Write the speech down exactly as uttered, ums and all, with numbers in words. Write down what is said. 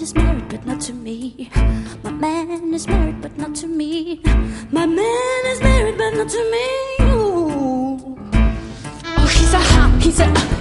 is married, but not to me. My man is married, but not to me. My man is married, but not to me. Ooh. Oh, he's a hot, he's a